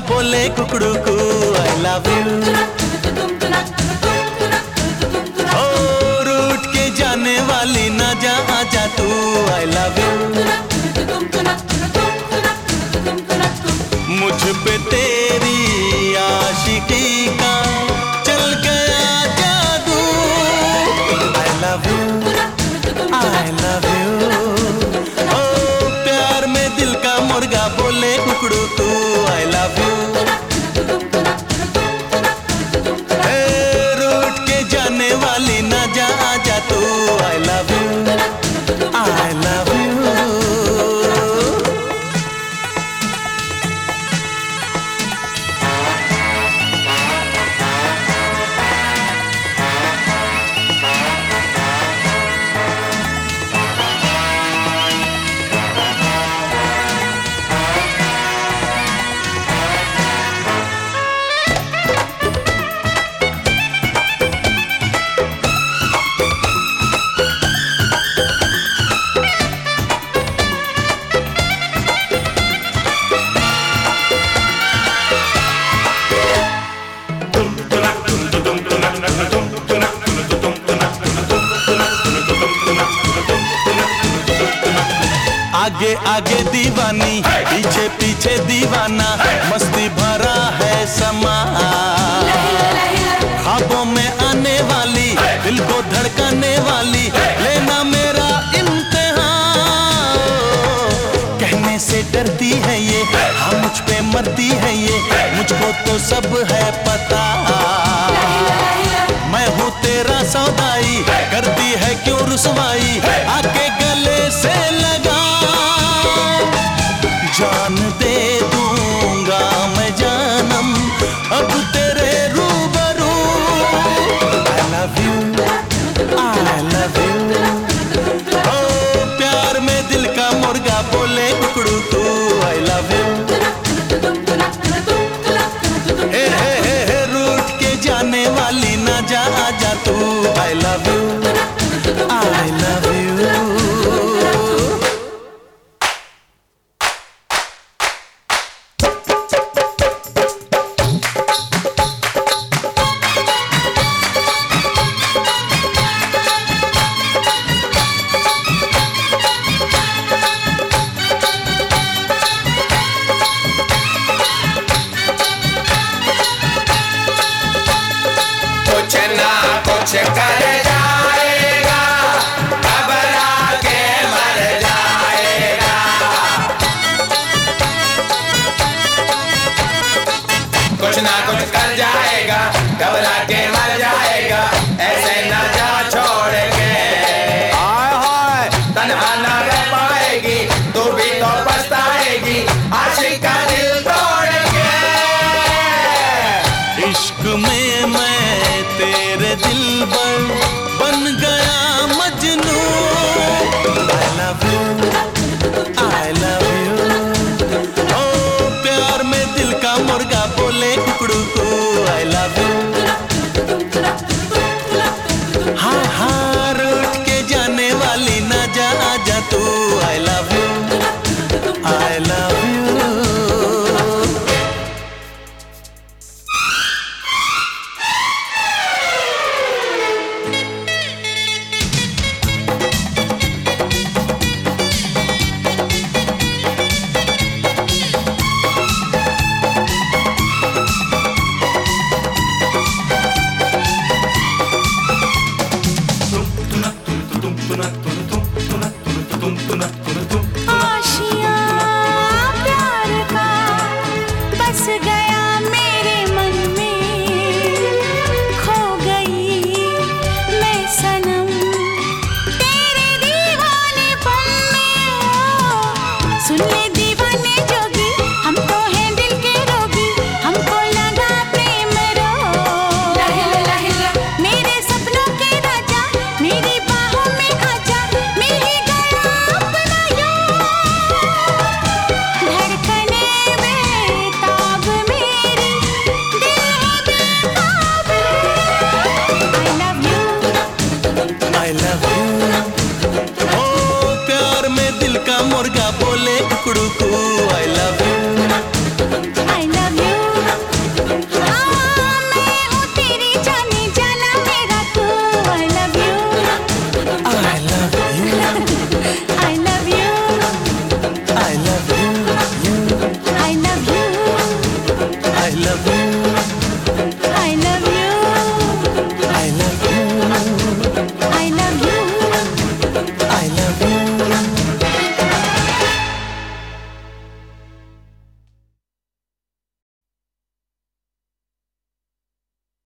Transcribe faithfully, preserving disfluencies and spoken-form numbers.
बोले कुकड़ू को आई love you. ओ रूठ के जाने वाली ना जा आजा तू आई लव यू। मुझ पे तेरी आशिकी का चल गया जादू I love you I love you. ओ प्यार में दिल का मुर्गा बोले कुकड़ू तू आई लव यू। रूठ के जाने वाली ना जा आजा तू I love you I love you. आगे आगे दीवानी पीछे पीछे दीवाना मस्ती भरा है समा। ख्वाबों में आने वाली दिल को धड़काने वाली लेना मेरा इम्तिहान। कहने से डरती है ये हाँ मुझ पे मरती है ये मुझको तो सब है पता। मैं हूँ तेरा सौदाई करती है क्यों रुसवाई आके गले से लगा जान दे दूंगा मैं जानम अब तेरे रूबरू I love you I love you. ओ प्यार में दिल का मुर्गा बोले कुकड़ू तू आई लव यू। हे हे हे हे रूठ के जाने वाली ना जा आजा तू I love you I love you. कुछ ना कुछ कर जाएगा घबरा के मर जाएगा। कुछ ना कुछ कर जाएगा घबरा के मर जाएगा। ऐसे ना जा छोड़ के हाय हाय तन्हा ना रह पाएगी तू भी तो पछताएगी आशिक का दिल तोड़ के। इश्क में मैं तेरे दिल पर बन गया मजनू I love you I love you. ओ प्यार में दिल का मुर्गा बोले कुकड़ू को आई लव यू। हाँ हाँ रूठ के जाने वाली ना जा आजा तू I love you I love you. आशियाँ प्यार का बस गया मेरे मन में खो गई मैं सनम तेरे दीवानेपन में। सुन ले दीवाने जोगी हम तो हैं दिल के रोगी हमको लगा प्रेम रोग। मेरे सपनों के राजा मेरी बाहों में आजा मिल ही गया अपना योग। धड़कने में ताब में you